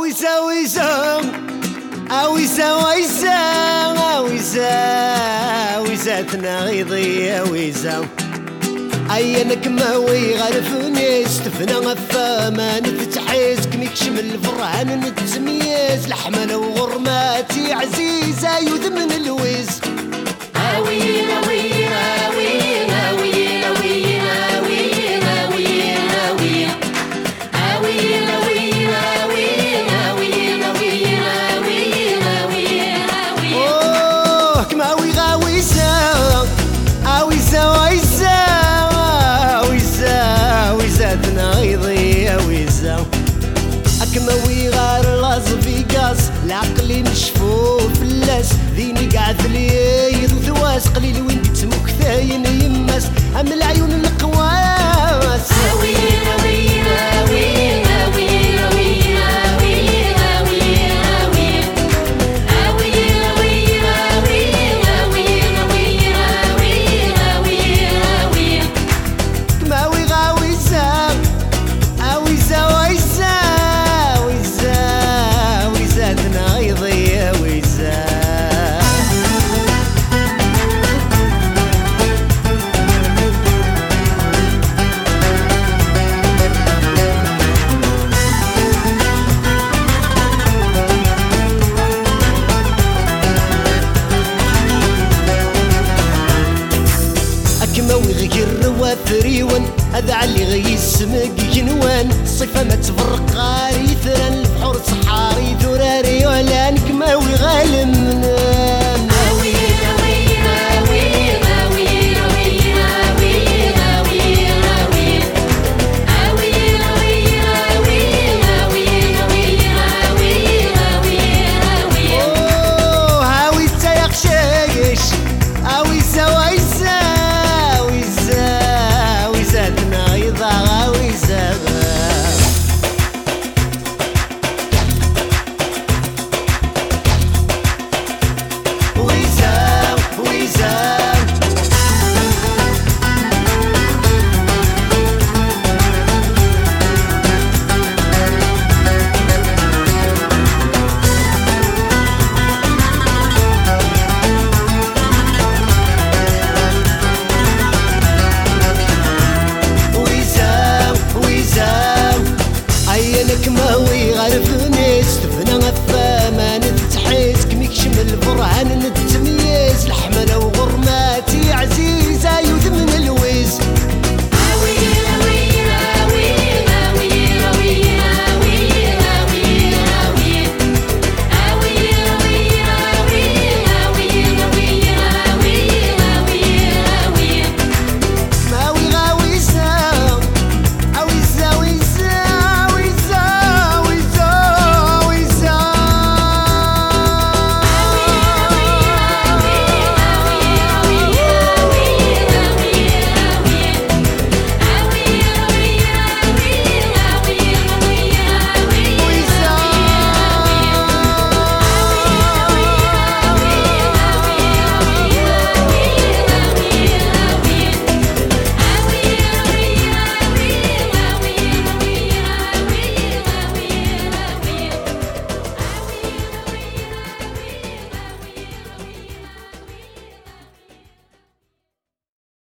أويسا ويسا أويسا ويسا أويسا أويسا تناغيضي أويسا أينك ما ويغرفني استفنا غفاما نتحيز كميكشم الفرعان نتسميز لحمنا وغرماتي عزيزة يذمن الويز أوينا وينا وينا وينا وينا وينا وينا وينا أوينا وينا وينا وينا وينا وينا وينا وينا أوه كما ويغاويسا أويسا ويسا أويسا تناغيضي أويسا أكما ويغار لاز فيكاس العقلي نشفو فلاس ذيني قاعد لي ثواس قليل وين تسموك ثاين يماس أم العيون القواس أوينا وينا وينا